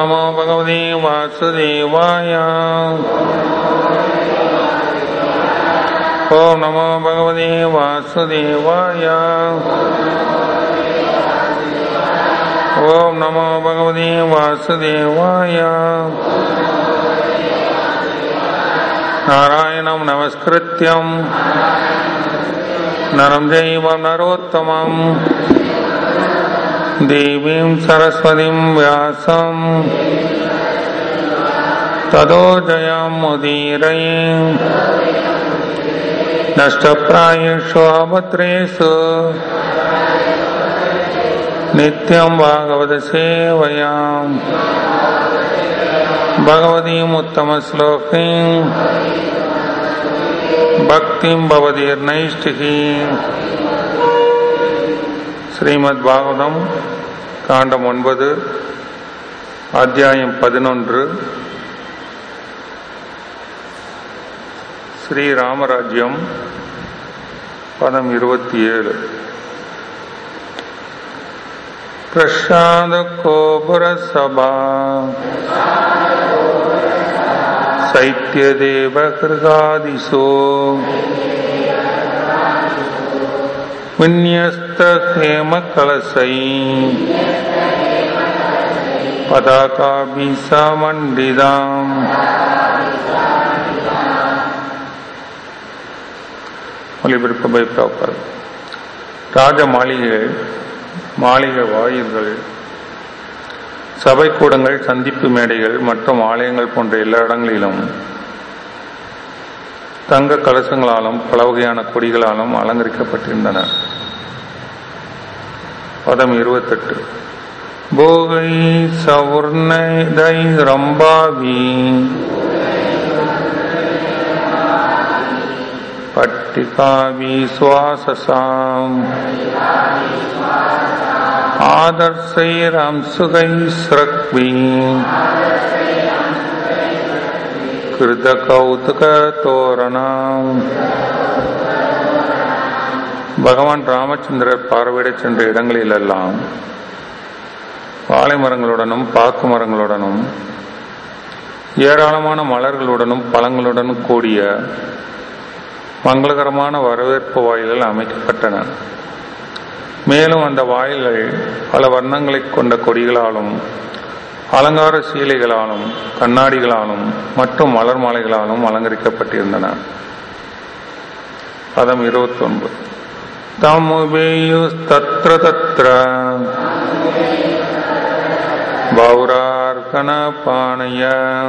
நமோ பகவதே வாசுதேவாய. ஓம் நமோ பகவதே வாசுதேவாய. ஓம் நமோ பகவதே வாசுதேவாய. நாராயணம் நமஸ்கிருத்யம் நரம் ஜெய்வம் நரோத்தமம் தேவீம் சரஸ்வதிம் வியாசம் ததோ ஜயம் முதீரயே. நஷ்டப்ராயேஷு அபத்ரேஷு நித்யம் பாகவத சேவையாம் பகவதீம் உத்தம ஸ்லோகீம் பக்திம் பவதீர் நைஷ்டிகீம். ஸ்ரீமத் பாகவதம் காண்டம் 9 அத்தியாயம் 11 ஸ்ரீராமராஜ்யம் பதம் 27. பிரசாத கோபுர சபா சைத்யதேவ கிருகாதிசோ விந்யஸ்த ஹேம கலசை பதாகாபி சமண்டிதாம். ஒலிபெருப்பு பை பிரபுபாத். ராஜ மாளிகைகள், மாளிகை வாயில்கள், சபை கூடங்கள், சந்திப்பு மேடைகள் மற்றும் ஆலயங்கள் போன்ற எல்லா இடங்களிலும் தங்க கலசங்களாலும் பல வகையான கொடிகளாலும் அலங்கரிக்கப்பட்டிருந்தன. பதம் 28. போகை சவுர்ணை ரம்பாவி பட்டிகாவி சுவாசசாம் ஆதர்சை ரம்சுகை ஸ்ரக்வி கிருத கௌதுக தோரணம். பகவான் ராமச்சந்திரர் பார்வையிட சென்ற இடங்களிலெல்லாம் வாழை மரங்களுடனும் பாக்கு மரங்களுடனும் ஏராளமான மலர்களுடனும் பழங்களுடனும் கூடிய மங்களகரமான வரவேற்பு வாயில்கள் அமைக்கப்பட்டன. மேலும் அந்த வாயில்கள் பல வர்ணங்களை கொண்ட கொடிகளாலும் அலங்கார சீலைகளாலும் கண்ணாடிகளாலும் மற்றும் மலர் மாலைகளாலும் அலங்கரிக்கப்பட்டிருந்தன. பதம் 29. தமுபேயுஸ் தத்ர தத்ர பௌரார்கண பாணய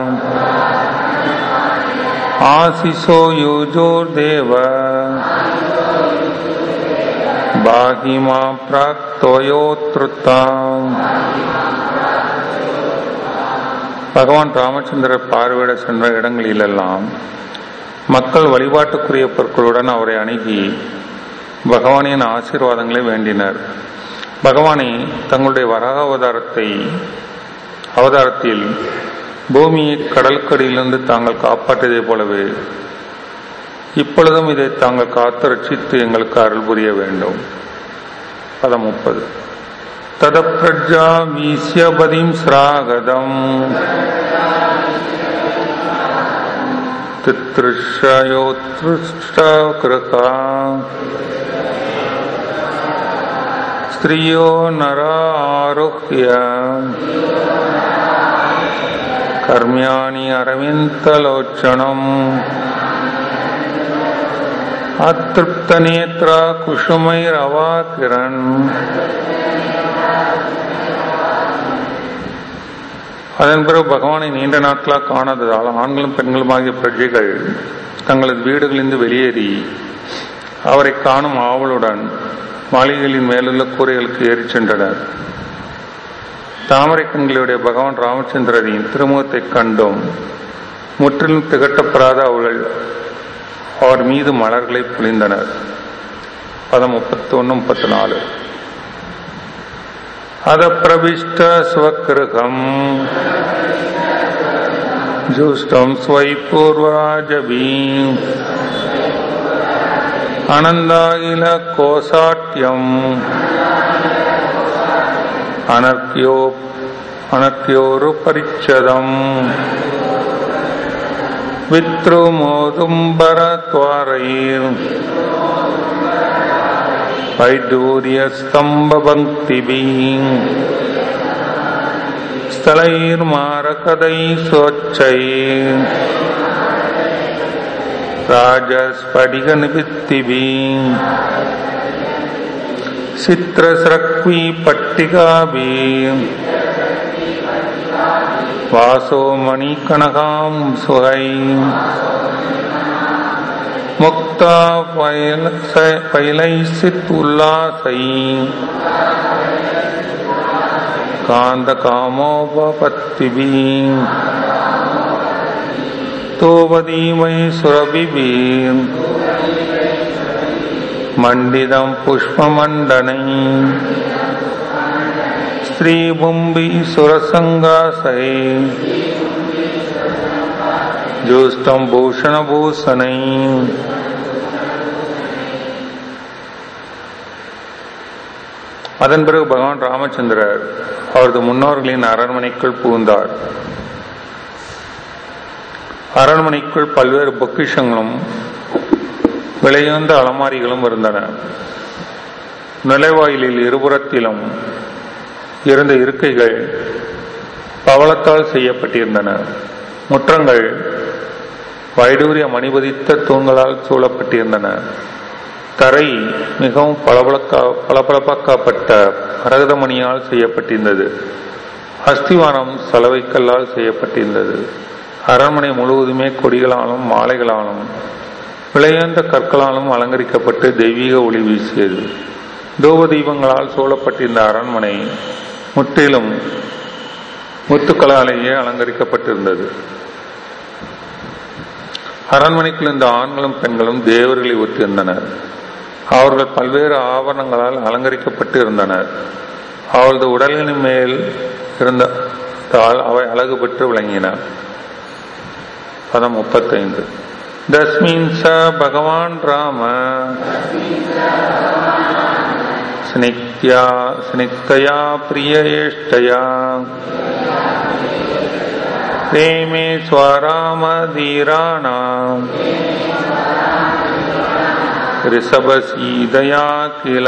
ஆசிசோ யூஜோர் தேவ பாகிமா பிராக்தோயோத்ருத்தாம். பகவான் ராமச்சந்திரர் பார்வையிட சென்ற இடங்களிலெல்லாம் மக்கள் வழிபாட்டுக்குரிய பொருட்களுடன் அவரை அணுகி பகவானின் ஆசீர்வாதங்களை வேண்டினர். பகவானை தங்களுடைய வராக அவதாரத்தில் பூமியை கடற்கரையிலிருந்து தாங்கள் காப்பாற்றியதை போலவே இப்பொழுதும் இதை தாங்கள் காத்து ரட்சித்து எங்களுக்கு அருள் புரிய வேண்டும். பதம் 30. ததப்ரஜா வீஸ்யபதிம் ஸ்ராகதம் தித்ருஷ்யோத்ருஷ்டக்ருகா ஸ்திரியோ நராருஹ்ய கர்மியாணி அரவிந்தலோச்சனம் அத்ருப்த நேத்ரா குசுமைரவாகிரன். அதன் பிறகு பகவானை நீண்ட நாட்களாக காணாததால் ஆண்களும் பெண்களும் ஆகிய பிரஜைகள் தங்களது வீடுகளிலிருந்து வெளியேறி அவரை காணும் ஆவலுடன் மாளிகைகளின் மேலுள்ள கூரைகளுக்கு ஏறி சென்றனர். தாமரை கண்களுடைய பகவான் ராமச்சந்திரரின் திருமுகத்தை கண்டும் முற்றிலும் திகட்டப்படாத அவர்கள் அவர் மீது மலர்களை பொழிந்தனர். பதம் 31, 34. அத பிரவிஷ்ட ஸ்வக்கிருகம் ஜுஷ்டம் ஸ்வை பூர்வராஜபீம் அனந்தாகில கோசாட்யம் அனத்யோரு பரிச்சதம் வித்ருமோதும்பரத்வாரைர் வைடூரிய ஸ்தம்ப பக்திபீம் ஸ்தலைர் மாரகதை சோச்சைர் ராஜஸ்படிக நிபித்திபீம் சித்ரஸ்ரக்வி பட்டிகாபீம் வாசோ மணி கனகாம் சுகை முக்தா பைலைசித் உல்லாசை காந்த காமோபபத்திபீம் தோவதீமை சுரபிபீம் மண்டிதம் புஷ்பமண்டனை ஸ்ரீபும்பி சுரசங்காசை ஜோஷ்டம் பூஷணபூஷணை. அதன் பிறகு பகவான் ராமச்சந்திரர் அவரது முன்னோர்களின் அரண்மனைக்குள் புகுந்தார். அரண்மனைக்குள் பல்வேறு பொக்கிஷங்களும் விலையுந்த அலமாரிகளும் இருந்தன. நுழைவாயிலில் இருபுறத்திலும் இருந்த இருக்கைகள் பவளத்தால் செய்யப்பட்டிருந்தன. முற்றங்கள் வைடூரிய மணிபதித்த தூண்களால் சூழப்பட்டிருந்தன. தரை மிகவும் பளபளப்பாக்கப்பட்ட மரகதமணியால் செய்யப்பட்டிருந்தது. அஸ்திவாரம் சலவைக்கல்லால் செய்யப்பட்டிருந்தது. அரண்மனை முழுவதுமே கொடிகளாலும் மாலைகளாலும் விளையாந்த கற்களாலும் அலங்கரிக்கப்பட்டு தெய்வீக ஒளி வீசியது. தூப தீபங்களால் சூழப்பட்டிருந்த அரண்மனை முற்றிலும் முத்துக்களாலேயே அலங்கரிக்கப்பட்டிருந்தது. அரண்மனைக்குள் இருந்த ஆண்களும் பெண்களும் தேவர்களை ஒத்திருந்தனர். அவர்கள் பல்வேறு ஆபரணங்களால் அலங்கரிக்கப்பட்டு இருந்தனர். அவரது உடலின் மேல் இருந்ததால் அவை அழகு பெற்று விளங்கின. பதம் 35. தஸ்மின் ச பகவான் ராம ஸ்னிக்தயா பிரியேஷ்டயா பிரேமே ஸ்வராமதீராணாம் ரிஷபசீதயா கில.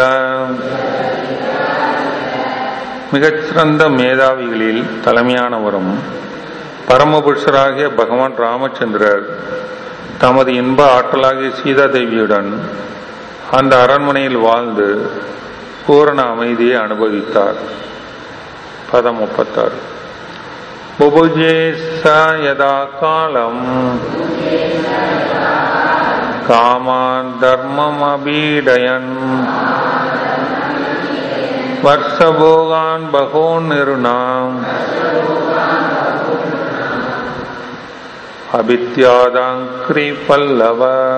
மிகச்சிறந்த மேதாவிகளில் தலைமையானவரும் பரமபுருஷராகிய பகவான் ராமச்சந்திரர் தமது இன்ப ஆற்றலாகிய சீதாதேவியுடன் அந்த அரண்மனையில் வாழ்ந்து பூரண அமைதியை அனுபவித்தார். பதம் 36. புபுஜே ச யதா காலம் காமான் தர்மம் அபீடயன் வர்ஷபோகான் பகோன் நிருணாம் அபித்யாதாங்கிரி பல்லவ.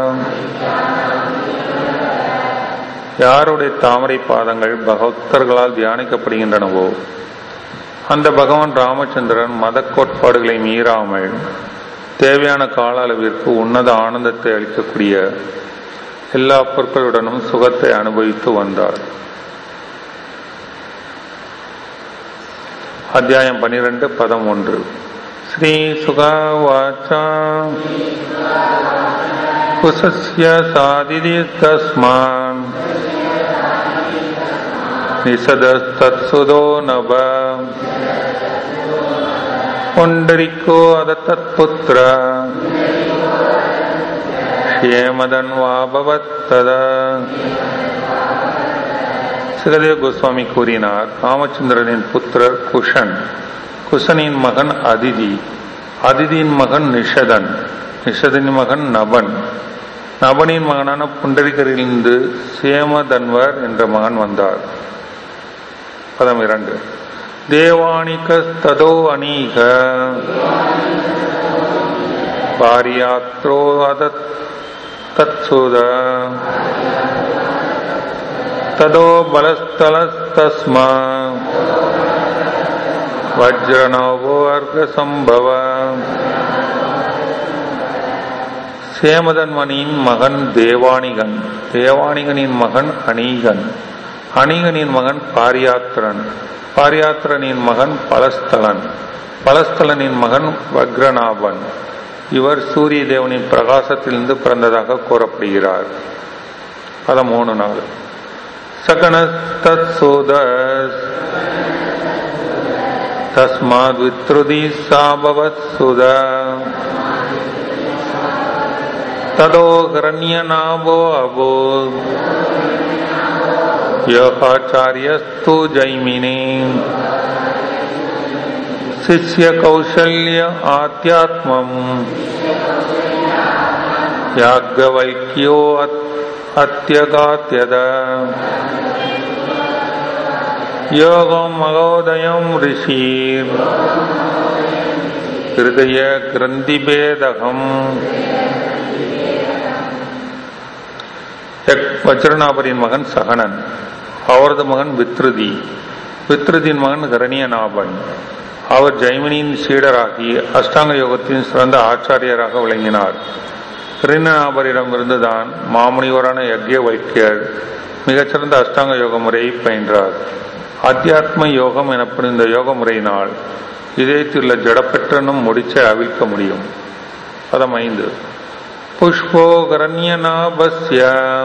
யாருடைய தாமரை பாதங்கள் பக்தர்களால் தியானிக்கப்படுகின்றனவோ அந்த பகவான் ராமச்சந்திரன் மத கோட்பாடுகளை மீறாமல் தேவையான கால அளவிற்கு உன்னத ஆனந்தத்தை அளிக்கக்கூடிய எல்லா பொருட்களுடனும் சுகத்தை அனுபவித்து வந்தார். அத்தியாயம் 12 பதம் 1. ஸ்ரீ சுகவாச்சா குசஸ்ய சாதிதி தஸ்மான் நிசதஸ்தத்சுதோ நப புண்டரிகோ அதத்தத்புத்ர ஹேமதன்வாபவத்தத. சுகதேவ கோஸ்வாமி கூறினார், ராமச்சந்திரனின் புத்திரர் குஷன், குஷனின் மகன் அதிதி, அதிதியின் மகன் நிஷதன், நிஷதனின் மகன் நபன், நபனின் மகனான புண்டரிகரிலிருந்து சேமதன்வர் என்ற மகன் வந்தார். பதம் 2. தேவானிகஸ்ததோ அநீக பாரியாத்ரோ அதத்தத்சுத ததோ பலஸ்தலஸ்தஸ்மா வஜ்ரநவோ அர்க சம்பவ. சேமதன்மனின் மகன் தேவானிகன், தேவானிகனின் மகன் அநீகன், அநீகனின் மகன் பாரியாத்திரன், பாரியாத்திரனின் மகன் பலஸ்தலன், பலஸ்தலனின் மகன் வக்ரநாபன். இவர் சூரிய தேவனின் பிரகாசத்திலிருந்து பிறந்ததாக கூறப்படுகிறார். பதம் 3-4. சகனஸ்தத் சோதஸ் தஸ்மாத் வித்ருதி சாபவத் சுத ததோ ஹரண்யநாபோ அபோ யோகாச்சாரியஸ்து ஜைமினே சிஷ்ய கௌசல்ய ஆத்யாத்மம் யாக்ஞவல்க்யோ அத்யகாத்யத யோகம் மகோதயம் ரிஷீர் ஹிருதய கிரந்திபேதகம். வஜ்ரநாபரின் மகன் சகனன், அவரது மகன் வித்ருதி, வித்ருதியின் மகன் ஹரண்யநாபன். அவர் ஜைமினியின் சீடராகி அஷ்டாங்க யோகத்தின் சிறந்த ஆச்சாரியராக விளங்கினார். ஹரண்யநாபரிடமிருந்துதான் மாமுனிவரான யக்ஞவல்க்யர் மிகச்சிறந்த அஷ்டாங்க யோக முறையை பயின்றார். ஆத்தியாத்ம யோகம் எனப்படும் இந்த யோக முறையினால் இதயத்திலுள்ள ஜடப்பெற்றனும் முடிச்சை அவிழ்க்க முடியும். பதம் 5. புஷ்போ ஹரண்யநாபஸ்ய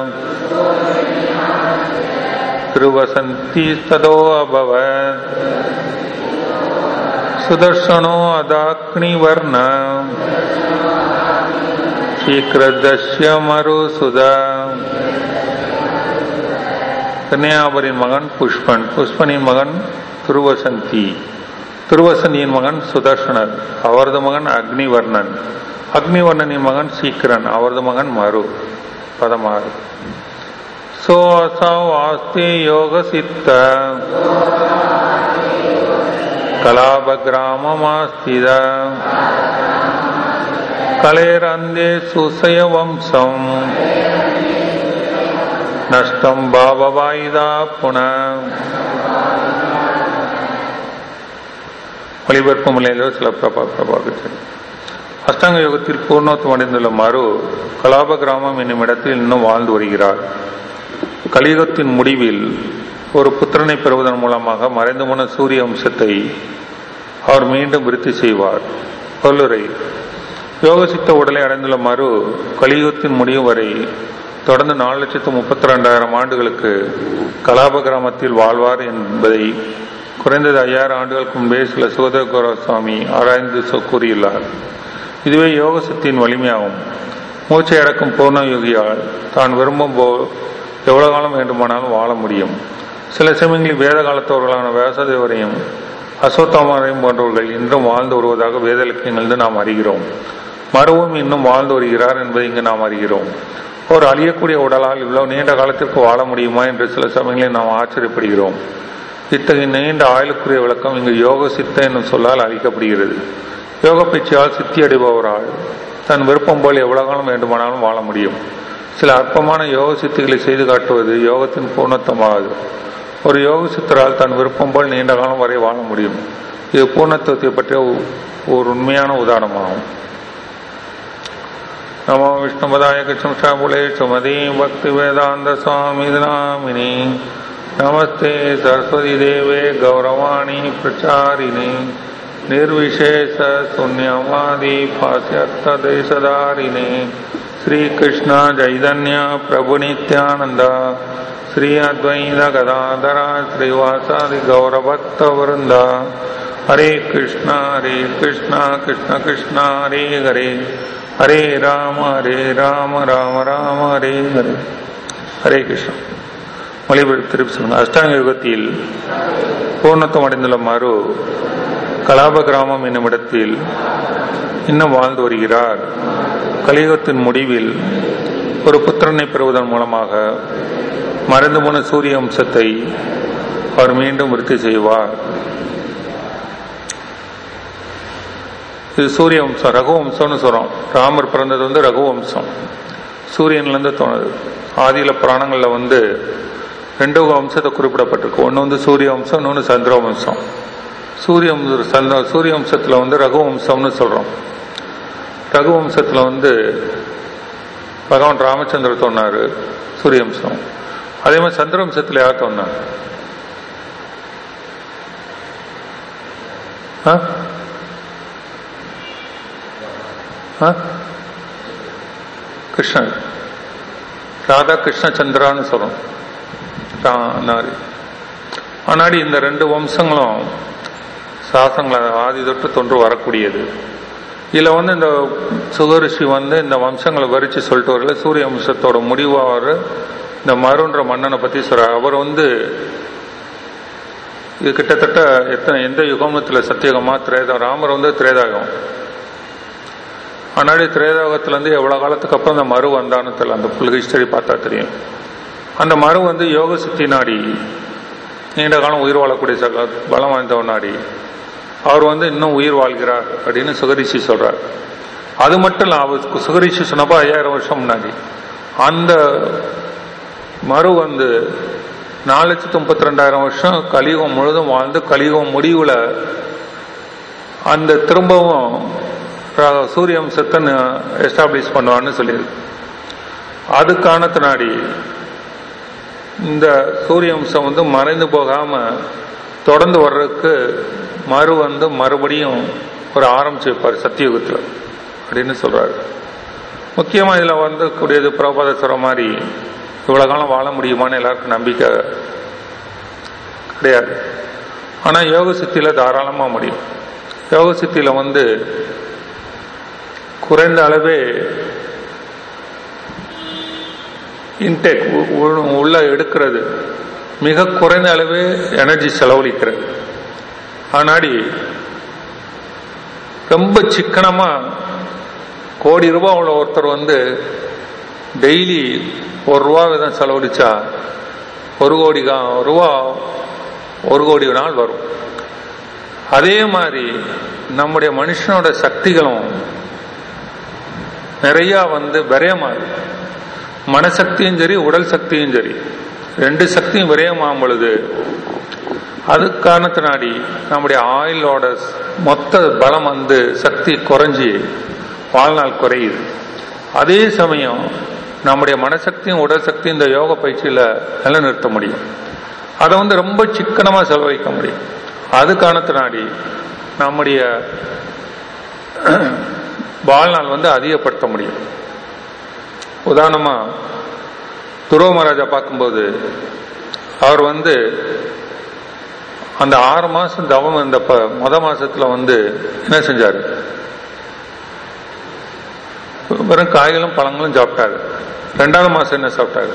திருவசந்தி ததோ அபவத் சுதர்சனோ அதாக்னிவர்ண சீக்கிரதஸ்ய மருசுத. கன்னியாபரின் மகன் புஷ்பன், புஷ்பனின் மகன் துருவசந்தி, துருவசந்தியின் மகன் சுதர்சனர், அவரது மகன் அக்னிவர்ணன், அக்னிவர்ணனின் மகன் சீக்கிரன், அவரது மகன் மரு. பதம் 6. சோ அசௌ ஆஸ்தே யோக சித்த கலாப கிராமமாஸ்தித கலேரந்தே சுசய வம்சம் நஷ்டம் பாபவாயுதா புன. ஒளிபரப்பு நிலையில் சில பிரபாகர். அஷ்டாங்க யோகத்தில் பூர்ணத்துவம் அடைந்துள்ள மரு கலாப கிராமம் என்னும் இடத்தில் இன்னும் வாழ்ந்து வருகிறார். கலியுகத்தின் முடிவில் ஒரு புத்திரனை பெறுவதன் மூலமாக மறைந்து போன சூரிய வம்சத்தை அவர் மீண்டும் விருத்தி செய்வார். கொல்லுரை. யோகசித்த உடலை அடைந்துள்ள மரு கலியுகத்தின் முடிவு வரை தொடர்ந்து 4,32,000 ஆண்டுகளுக்கு கலாப கிராமத்தில் வாழ்வார் என்பதை குறைந்தது 5000 ஆண்டுகளுக்கு முன்பே சில சுகதேவ கோஸ்வாமி ஆராய்ந்து கூறியுள்ளார். இதுவே யோகசக்தியின் வலிமையாகும். மூச்சை அடக்கும் பூர்ண யோகியால் தான் விரும்பும் போல் எவ்வளவு காலம் வேண்டுமானாலும் வாழ முடியும். சில சமயங்களில் வேத காலத்தவர்களான வியாசதேவரையும் அசோத்தாமரையும் போன்றவர்கள் இன்றும் வாழ்ந்து வருவதாக வேத இலக்கியங்களிலிருந்து நாம் அறிகிறோம். மருவும் இன்னும் வாழ்ந்து வருகிறார் என்பதை இங்கு நாம் அறிகிறோம். ஒரு அழியக்கூடிய உடலால் இவ்வளவு நீண்ட காலத்திற்கு வாழ முடியுமா என்று சில சமயங்களில் நாம் ஆச்சரியப்படுகிறோம். இத்தகைய நீண்ட ஆயுளுக்குரிய விளக்கம் இங்கு யோக சித்த என்னும் சொல்லால் அளிக்கப்படுகிறது. யோக பயிற்சியால் சித்தி அடைபவரால் தன் விருப்பம் போல் எவ்வளவு காலம் வேண்டுமானாலும் வாழ முடியும். சில அற்பமான யோக சித்திகளை செய்து காட்டுவது யோகத்தின் பூர்ணத்துவமாகுது. ஒரு யோக சித்தரால் தன் விருப்பம் போல் நீண்ட காலம் வரை வாழ முடியும். இது பூர்ணத்துவத்தை பற்றிய ஒரு உண்மையான உதாரணமாகும். நமோ விஷ்ணுபதாய கிருஷ்ண சாபுலே சுமதி பக்தி வேதாந்த சுவாமி நாமினி நமஸ்தே சரஸ்வதி தேவே கௌரவாணி பிரச்சாரிணி निर्विशेष शून्यवादी पाश्चात्य देशधारिणे श्री कृष्ण चैतन्य प्रभु नित्यानंद श्री अद्वैत गदाधर श्रीवासादि गौरभक्त वृंद. हरे कृष्ण कृष्ण कृष्ण हरे हरे हरे राम राम राम हरे हरे. हरे कृष्ण. மொழிபெயர்ப்பு சொல்லுங்க. அஷ்டாங்க யுகத்தில் பூர்ணத்துவம் அடைந்துள்ள மரு கலாப கிராமம் என்னும் இடத்தில் இன்னும் வாழ்ந்து வருகிறார். கலியுகத்தின் முடிவில் ஒரு புத்திரனை பெறுவதன் மூலமாக மறைந்து போன சூரிய வம்சத்தை அவர் மீண்டும் விருத்தி செய்வார். இது சூரிய வம்சம், ரகுவம்சம்னு சொல்றோம். ராமர் பிறந்தது ரகுவம்சம், சூரியன்லேருந்து தோணுது. ஆதியில புராணங்கள்ல 2 வம்சத்தை குறிப்பிடப்பட்டிருக்கு. ஒன்று சூரிய வம்சம், இன்னொன்று சந்திர வம்சம். சூரிய வம்சத்துல ரகுவம்சம்னு சொல்றோம். ரகுவம்சத்துல பகவான் ராமச்சந்திரர் தோன்னாரு சூரிய வம்சம். அதே மாதிரி சந்திர வம்சத்துல யார் தோன்னார்? கிருஷ்ணன் ராதா கிருஷ்ண சந்திரான்னு சொல்றோம். ஆனாடி இந்த ரெண்டு வம்சங்களும் சாசங்களை ஆதி தொட்டு தொன்று வரக்கூடியது. இதுல இந்த சுகரிஷி இந்த வம்சங்களை வரிச்சு சொல்லிட்டு வரல. சூரிய வம்சத்தோட முடிவாக இந்த மருன்ற மன்னனை பத்தி சொல்றார். அவர் இது கிட்டத்தட்ட எந்த யுகமத்துல சத்தியகமா ராமர் திரேதாயுகம். ஆனாடி திரேதாயுகத்துல எவ்வளவு காலத்துக்கு அப்புறம் அந்த மரு வந்தான்னு தெரியல. அந்த புல் ஹிஸ்டரி பார்த்தா தெரியும். அந்த மரு யோக சித்தி நாடி, நீண்ட காலம் உயிர் வாழக்கூடிய பலம் வாய்ந்த நாடி. அவர் இன்னும் உயிர் வாழ்கிறார் அப்படின்னு சுகரிஷி சொல்றார். அது மட்டும் இல்ல, அவர் சுகரிஷி சொன்னப்போ 5000 வருஷம் முன்னாடி அந்த மரு 4,32,000 வருஷம் கலியுகம் முழுதும் வாழ்ந்து கலியுகம் முடிவுல அந்த திரும்பவும் சூரிய வம்சத்தை எஸ்டாப்ளிஷ் பண்ணுவான்னு சொல்லியிருக்கு. அது காரணத்தினாடி இந்த சூரிய வம்சம் மறைந்து போகாம தொடர்ந்து வர்றதுக்கு மறு மறுபடியும் ஒரு ஆரம்பிச்சு வைப்பார் சத்தியுகத்துல அப்படின்னு சொல்றாரு. முக்கியமா இதுல கூடியது பிரபாத சொல்ற மாதிரி இவ்வளவு காலம் வாழ முடியுமான்னு எல்லாருக்கும் நம்பிக்கை கிடையாது. ஆனா யோக சித்தியில தாராளமா முடியும். யோக சித்தியில குறைந்த அளவே இன்டேக் உள்ள எடுக்கிறது, மிக குறைந்த அளவே எனர்ஜி செலவழிக்கிறது. ஆனாடி ரொம்ப சிக்கனமா கோடி ரூபாய் உள்ள ஒருத்தர் டெய்லி ₹1 வீதம் செலவழிச்சா 1 கோடி ரூபா 1 கோடி நாள் வரும். அதே மாதிரி நம்முடைய மனுஷனோட சக்திகளும் நிறைய விரயமாறு, மனசக்தியும் சரி உடல் சக்தியும் சரி, ரெண்டு சக்தியும் விரயமாகும் பொழுது அது காரணத்தினாடி நம்முடைய ஆயுளோட மொத்த பலம் சக்தி குறைஞ்சி வாழ்நாள் குறையுது. அதே சமயம் நம்முடைய மனசக்தியும் உடல் சக்தியும் இந்த யோக பயிற்சியில நிலைநிறுத்த முடியும். அதை ரொம்ப சிக்கனமா செலவழிக்க முடியும். அது காரணத்தினாடி நம்முடைய வாழ்நாள் அதிகப்படுத்த முடியும். உதாரணமா துருவ மகாராஜா பார்க்கும்போது அவர் அந்த 6 மாசம் தவம் இருந்தப்ப மாசத்துல என்ன செஞ்சாரு? வெறும் காய்களும் பழங்களும் சாப்பிட்டாரு. 2வது மாசம் என்ன சாப்பிட்டாரு?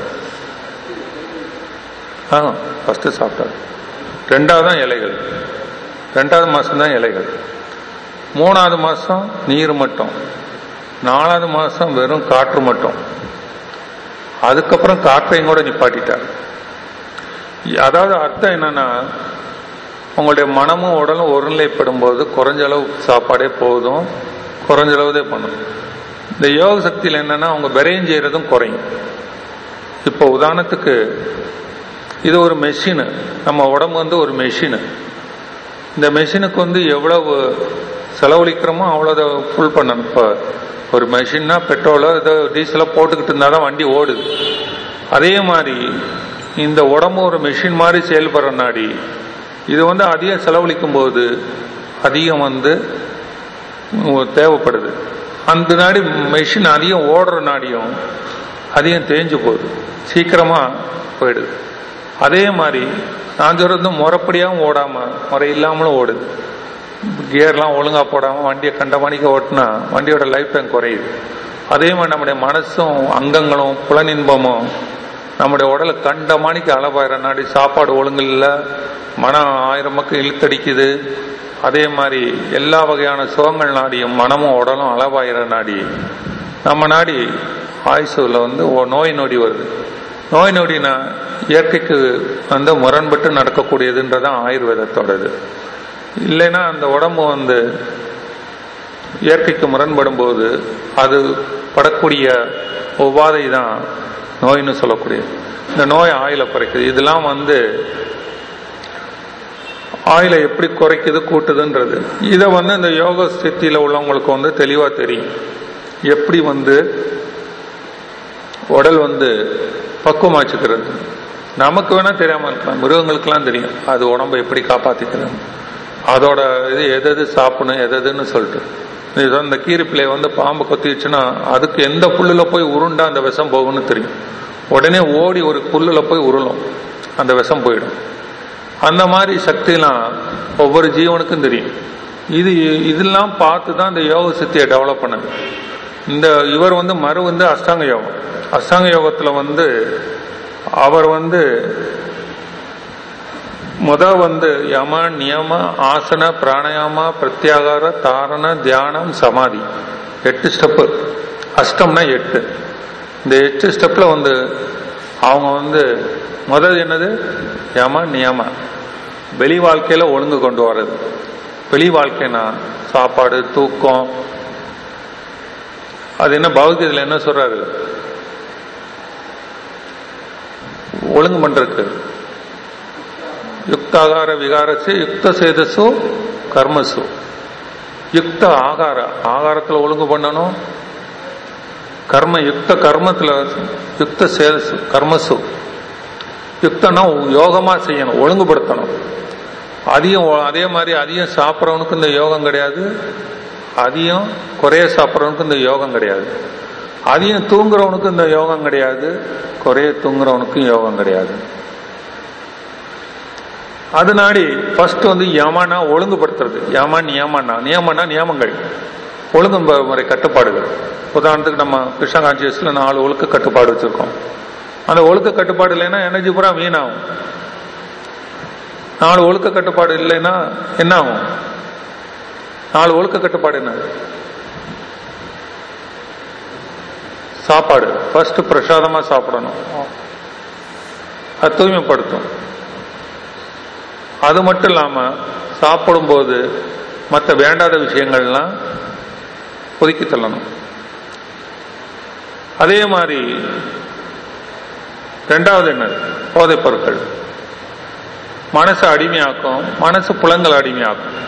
ஃபர்ஸ்ட் சாப்பிட்டாரு. 2வது தான் இலைகள். 2வது மாசம் தான் இலைகள். 3வது மாசம் நீர் மட்டும். 4வது மாசம் வெறும் காற்று மட்டும். அதுக்கப்புறம் காற்றையும் கூட நிப்பாட்டிட்டார். அதாவது அர்த்தம் என்னன்னா, உங்களுடைய மனமும் உடலும் ஒருநிலைப்படும் போது குறைஞ்ச அளவு சாப்பாடே போதும், குறைஞ்ச அளவுதே பண்ணும். இந்த யோக சக்தியில் என்னன்னா அவங்க விரயம் செய்யறதும் குறையும். இப்போ உதாரணத்துக்கு இது ஒரு மெஷின், நம்ம உடம்பு ஒரு மெஷின். இந்த மெஷினுக்கு எவ்வளவு செலவழிக்கிறோமோ அவ்வளோ ஃபுல் பண்ணணும். இப்போ ஒரு மெஷின்னா பெட்ரோலோ ஏதோ டீசலோ போட்டுக்கிட்டு இருந்தாதான் வண்டி ஓடுது. அதே மாதிரி இந்த உடம்பு ஒரு மெஷின் மாதிரி செயல்படுற நாடி இது அதிகம் செலவழிக்கும் போது அதிகம் தேவைப்படுது. அந்த நாடி மெஷின் அதிகம் ஓடுற நாடியும் அதிகம் தேஞ்சு போகுது, சீக்கிரமா போயிடுது. அதே மாதிரி நான் சொல்றது முறைப்படியாகவும் ஓடாம முறை இல்லாமலும் ஓடுது. கியர்லாம் ஒழுங்கா போடாம வண்டியை கண்ட மணிக்கு ஓட்டினா வண்டியோட லைஃப் டைம் குறையுது. அதே மாதிரி நம்முடைய மனசும் அங்கங்களும் புலனின்பமும் நம்முடைய உடலை கண்ட மணிக்கு அளவாயிர நாடி சாப்பாடு ஒழுங்கு இல்லை, மனம் 1000 பக்கம் இழுத்தடிக்குது. அதே மாதிரி எல்லா வகையான சுகங்கள் நாடியும் மனமும் உடலும் அளவாயிர நாடி நம்ம நாடி ஆயுசுல நோய் நொடி வருது. நோய் நொடினா இயற்கைக்கு முரண்பட்டு நடக்கக்கூடியதுன்றதான் ஆயுர்வேதத்தோடது. இல்லைன்னா அந்த உடம்பு இயற்கைக்கு முரண்படும் போது அது படக்கூடிய உபாதை தான் நோய்னு சொல்லக்கூடியது. இந்த நோய் ஆயுளை குறைக்குது. இதெல்லாம் ஆயுளை எப்படி குறைக்குது கூட்டுதுன்றது இதை இந்த யோக ஸ்திதியில உள்ளவங்களுக்கு தெளிவா தெரியும். எப்படி உடல் பக்குவமாச்சுக்கிறது. நமக்கு வேணா தெரியாம இருக்கலாம், மிருகங்களுக்கெல்லாம் தெரியும் அது உடம்பை எப்படி காப்பாத்திக்கிறது. அதோட இது எது சாப்பிடணும் எதுன்னு சொல்லிட்டு இந்த கீரிப்பிள்ளைய பாம்பு கொத்திடுச்சுன்னா அதுக்கு எந்த புல்லுல போய் உருண்டா அந்த விஷம் போகும்னு தெரியும். உடனே ஓடி ஒரு புல்லுல போய் உருளும், அந்த விஷம் போயிடும். அந்த மாதிரி சக்தியெல்லாம் ஒவ்வொரு ஜீவனுக்கும் தெரியும். இதெல்லாம் பார்த்து தான் இந்த யோக சக்தியை டெவலப் பண்ணது. இந்த இவர் மறு அஷ்டாங்க யோகம். அஷ்டாங்க யோகத்துல அவர் யம நியம ஆசன பிராணாயாம பிரத்யாகார தாரண தியானம் சமாதி 8 ஸ்டெப்பு. அஷ்டம்னா 8. இந்த 8 ஸ்டெப்ல அவங்க முதல் என்னது யம நியம, வெளி வாழ்க்கையில ஒழுங்கு கொண்டு வர்றது. வெளி வாழ்க்கைனா சாப்பாடு தூக்கம். அது என்ன பௌத்தியத்துல என்ன சொல்றாரு, ஒழுங்கு பண்றதுக்கு யுக்தாகார விகாரசு யுக்த சேதசு கர்மசு. யுக்த ஆகாரத்துல ஒழுங்கு பண்ணணும். கர்ம யுக்த கர்மத்துல யுக்த சேதசு கர்மசு. யுக்தனா யோகமா செய்யணும், ஒழுங்குபடுத்தணும். அதே மாதிரி அதிகம் சாப்பிட்றவனுக்கு இந்த யோகம் கிடையாது, அதிகம் குறைய சாப்பிட்றவனுக்கு இந்த யோகம் கிடையாது, அதிகம் தூங்குறவனுக்கு இந்த யோகம் கிடையாது, குறைய தூங்குறவனுக்கும் யோகம் கிடையாது. அதனாடி ஃபர்ஸ்ட் யமனா ஒழுங்குபடுத்துறது. யமன் நியமனா நியமங்கள், ஒழுங்கு முறை கட்டுப்பாடுகள். உதாரணத்துக்கு நம்ம கிருஷ்ண கான்சியஸ்ல 4 ஒழுக்க கட்டுப்பாடு வச்சிருக்கோம். அந்த ஒழுக்க கட்டுப்பாடு இல்லைன்னா எனர்ஜி பூரா வீணாகும். 4 ஒழுக்க கட்டுப்பாடு இல்லைன்னா என்ன ஆகும்? 4 ஒழுக்க கட்டுப்பாடு என்ன? சாப்பாடு ஃபர்ஸ்ட் பிரசாதமா சாப்பிடணும், அது தூய்மைப்படுத்தும். அது மட்டும் இல்லாம சாப்பிடும்போது மற்ற வேண்டாத விஷயங்கள்லாம் ஒதுக்கி தள்ளணும். அதே மாதிரி 2வது என்ன, போதைப் பொருட்கள் மனசை அடிமையாக்கும், மனசு புலங்களை அடிமையாக்கும்.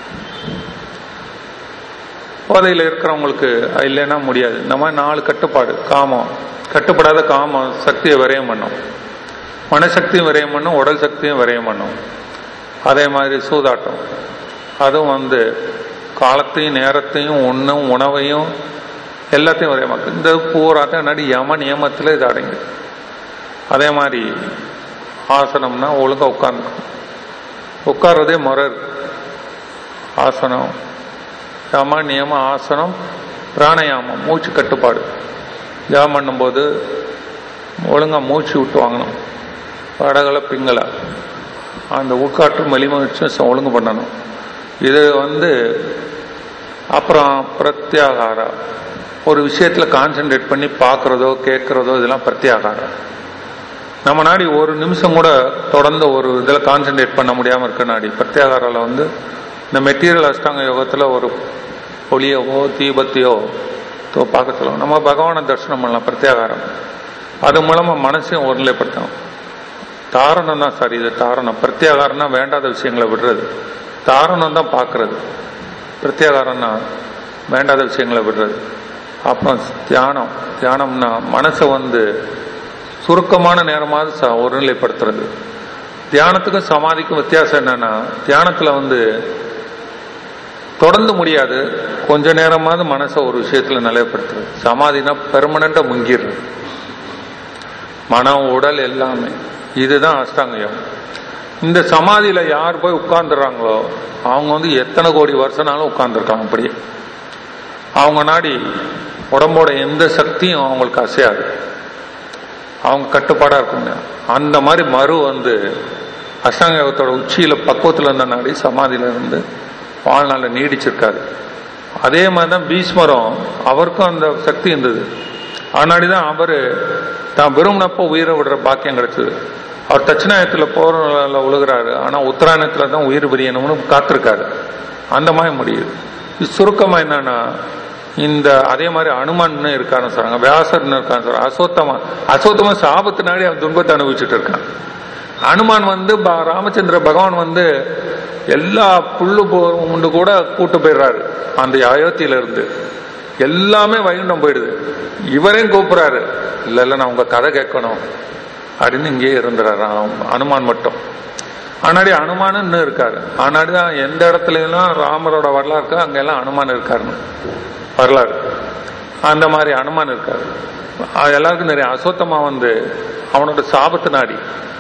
போதையில் இருக்கிறவங்களுக்கு இல்லைன்னா முடியாது. இந்த மாதிரி 4 கட்டுப்பாடு. காமம், கட்டுப்படாத காமம் சக்தியை விரயம் பண்ணும், மனசக்தியும் விரயம் பண்ணும், உடல் சக்தியும் விரயம் பண்ணும். அதே மாதிரி சூதாட்டம், அதுவும் காலத்தையும் நேரத்தையும் உணவையும் எல்லாத்தையும் விரயமாக்கும். இந்த பூராத்தையும் நடி யம நியமத்தில் இது அடங்கி. அதே மாதிரி ஆசனம்னா ஒழுங்கா உட்கார்ந்துக்கும், உட்கார்றதே முறை. ஆசனம் யம நியம ஆசனம் பிராணாயாமம் மூச்சு கட்டுப்பாடு. தியானம் பண்ணும்போது ஒழுங்கா மூச்சு விட்டு வாங்கணும், வடகளை பிங்களா அந்த உட்காற்று வலிமூச்சு ஒழுங்கு பண்ணணும். இது அப்புறம் பிரத்யாகாரா, ஒரு விஷயத்துல கான்சென்ட்ரேட் பண்ணி பார்க்கறதோ கேட்கறதோ இதெல்லாம் பிரத்யாகாரா. நம்ம நாடி ஒரு நிமிஷம் கூட தொடர்ந்து ஒரு இதில் கான்சென்ட்ரேட் பண்ண முடியாமல் இருக்க நாடி பிரத்யாகாரால இந்த மெட்டீரியல் அஷ்டாங்க யோகத்தில் ஒரு ஒளியவோ தீபத்தையோ பார்க்க சொல்லுவோம். நம்ம பகவானை தரிசனம் பண்ணலாம் பிரத்யாகாரம். அது மூலமா மனசையும் ஒருநிலைப்படுத்தணும். தாரணம் தான் சரி, இது தாரணம். பிரத்யாகாரம்னா வேண்டாத விஷயங்களை விடுறது, தாரணம் தான் பார்க்கறது. பிரத்யாகாரம்னா வேண்டாத விஷயங்களை விடுறது. அப்புறம் தியானம்னா மனசை சுருக்கமான நேரமாவது ஒருநிலைப்படுத்துறது. தியானத்துக்கும் சமாதிக்கும் வித்தியாசம் என்னன்னா, தியானத்துல தொடர்ந்து முடியாது, கொஞ்ச நேரமாவது மனசை ஒரு விஷயத்துல நிலைப்படுத்துறது. சமாதினா பெர்மனண்டா முங்கிடுறது, மனம் உடல் எல்லாமே. இதுதான் அஷ்டாங்க யோகம். இந்த சமாதியில யார் போய் உட்கார்ந்துடுறாங்களோ அவங்க எத்தனை கோடி வருஷனாலும் உட்கார்ந்துருக்காங்க. அப்படியே அவங்க நாடி உடம்போட எந்த சக்தியும் அவங்களுக்கு அசையாது, அவங்க கட்டுப்பாடா இருக்குங்க. அந்த மாதிரி மறு அஷ்டாங்க யோகத்தோட உச்சியில பக்குவத்துல இருந்த நாடி சமாதியில வாழ்நாள நீடிச்சிருக்காரு. அதே மாதிரிதான் பீஷ்மரும், அவருக்கும் அந்த சக்தி இருந்தது. அதனாடிதான் அவரு தான் விரும்பினப்போ உயிரை விடுற பாக்கியம் கிடைச்சது. அவர் தட்சிணாயத்துல போர்ல உழுகிறாரு, ஆனா உத்தராயணத்துல தான் உயிர் பிரியணும்னு காத்திருக்காரு. அந்த மாதிரி முடியுது. இது சுருக்கமா என்னன்னா, இந்த அதே மாதிரி அனுமான் இருக்கான்னு சொல்றாங்க, வியாசர்னு இருக்கான்னு சொல்றாங்க. அசோத்தமா சாபத்தினாடி அவன் துன்பத்தை அனுபவிச்சுட்டு இருக்கான். அனுமான் ராமச்சந்திர பகவான் எல்லா புல்லு உண்டு கூட கூட்டு போயிடுறாரு. அந்த அயோத்தியில இருந்து எல்லாமே வைகுண்டம் போயிடுது. இவரையும் கூப்பிடுறாரு, இல்ல நான் உங்க கதை கேட்கணும் அப்படின்னு இங்கேயே இருந்துறாரு அனுமான் மட்டும். ஆனாடி அனுமான் இன்னும் இருக்காரு. ஆனாடிதான் எந்த இடத்துல எல்லாம் ராமரோட வரலாறு இருக்கோ அங்கெல்லாம் அனுமான் இருக்காருன்னு வரலாறு. அந்த மாதிரி அனுமான் இருக்காரு. எல்லாருக்கும் நிறைய அசோத்தமா அவனோட சாபத்து நாடி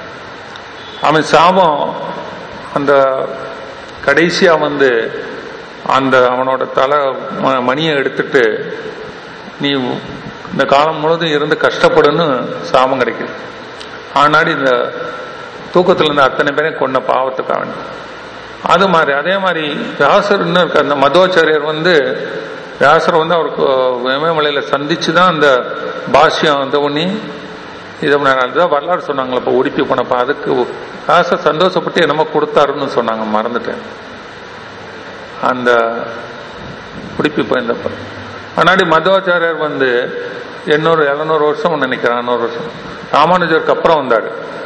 அவன் சாபம் அந்த கடைசியா அந்த அவனோட தலை மணியை எடுத்துட்டு நீ இந்த காலம் முழுவதும் இருந்து கஷ்டப்படுன்னு சாபம் கிடைக்குது. ஆனாடி இந்த தூக்கத்துல இருந்து அத்தனை பேரையும் கொண்ட பாவத்துக்காக அது மாதிரி. அதே மாதிரி வியாசர் இன்னும் இருக்கார். அந்த மதுவாச்சாரியர் வியாசர் அவருக்கு இமயமலையில சந்திச்சுதான் அந்த பாஷ்யம் பண்ணி இதை அதுதான் வரலாறு சொன்னாங்களே. இப்போ உடுப்பி போனப்ப அதுக்கு வியாசர் சந்தோஷப்பட்டு என்னமோ கொடுத்தாருன்னு சொன்னாங்க, மறந்துட்டேன். அந்த உடுப்பி போயிருந்தப்ப முன்னாடி மதுவாச்சாரியர் 700 வருஷம் நினைக்கிறேன், 400 வருஷம் ராமானுஜருக்கு அப்புறம் வந்தாரு.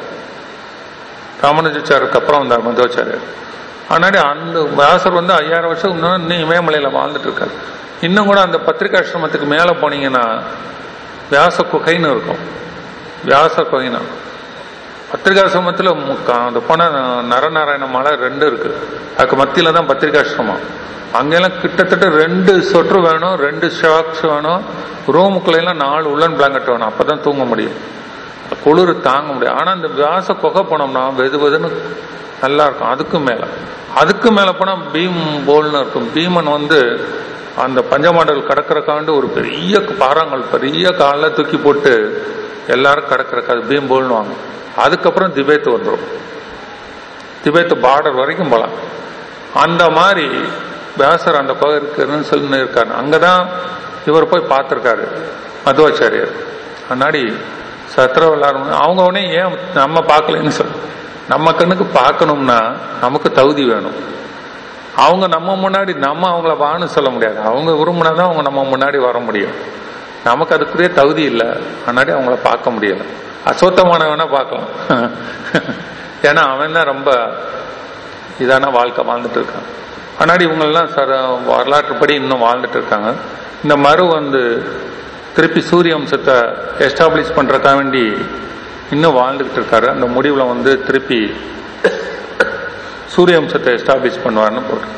ராமானுஜாச்சாருக்கு அப்புறம் வந்தார் மதுவாச்சாரியர். முன்னாடி அந்த வியாசர் 5000 வருஷம் இன்னும் இமயமலையில வாழ்ந்துட்டு இருக்காரு. இன்னும் கூட அந்த பத்திரிகாசிரமத்துக்கு மேல போனீங்கன்னா வியாச குகைன்னு இருக்கும். வியாச குகைனா பத்திரிகாசிரமத்துல அந்த போன நரநாராயண மலை 2 இருக்கு. அதுக்கு மத்தியில தான் பத்திரிகாசிரமம். அங்கெல்லாம் கிட்டத்தட்ட 2 சொற்று வேணும், 2 ஷாக்ஸ் வேணும், ரூமுக்குள்ள எல்லாம் 4 உள்ளன் பிளாங்கெட் வேணும். அப்பதான் தூங்க முடியும், குளிர் தாங்க முடியும். ஆனா இந்த வியாச குகை போனோம்னா வெது வெதுன்னு நல்லா இருக்கும். அதுக்கு மேல போனா பீம் போல்னு இருக்கும். பீமன் அந்த பஞ்சமாண்டல் கடற்கரைக்காண்டு ஒரு பெரிய பாறாங்கல் பெரிய காலில் தூக்கி போட்டு எல்லாரும் கடற்கரைக்கு அது பீம் போல்னு வாங்க. அதுக்கப்புறம் திபேத்து வந்துடும். திபேத்து பார்டர் வரைக்கும் போலாம். அந்த மாதிரி வியாசர் அந்த குகை இருக்குன்னு சொல்லி இருக்காரு. அங்கதான் இவர் போய் பார்த்திருக்காரு மதுவாச்சாரியர். முன்னாடி சத்திரவல்லாரும் அவங்க உடனே ஏன் நம்ம பார்க்கலன்னு நம்ம கண்ணுக்கு பார்க்கணும்னா நமக்கு தகுதி வேணும். அவங்க நம்ம முன்னாடி அவங்கள வான்னு சொல்ல முடியாது. அவங்க விரும்பினாதான் அவங்க நம்ம முன்னாடி வர முடியும். நமக்கு அதுக்குரிய தகுதி இல்லை, முன்னாடி அவங்கள பார்க்க முடியல. அசோத்தமானவனா பார்க்கலாம். ஏன்னா அவன் தான் ரொம்ப இதான வாழ்க்கை வாழ்ந்துட்டு இருக்கான். முன்னாடி இவங்கெல்லாம் வரலாற்றுப்படி இன்னும் வாழ்ந்துட்டு இருக்காங்க. இந்த மறு திருப்பி சூரிய வம்சத்தை எஸ்டாப்ளிஷ் பண்றதுக்காக வேண்டி இன்னும் வாழ்ந்துகிட்டு இருக்காரு. அந்த முடிவுல திருப்பி சூரிய வம்சத்தை எஸ்டாப்ளிஷ் பண்ணுவார்னு போட்டு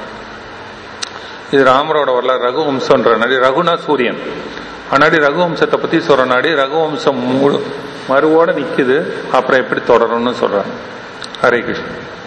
இது ராமரோட வரலாறு. ரகுவம்சம்ன்ற நாடி ரகுனா சூரியன். முன்னாடி ரகுவம்சத்தை பத்தி சொல்ற நாடி ரகுவம்சம் மறுவோட நிக்குது. அப்புறம் எப்படி தொடரும்னு சொல்றாங்க. ஹரே கிருஷ்ணன்.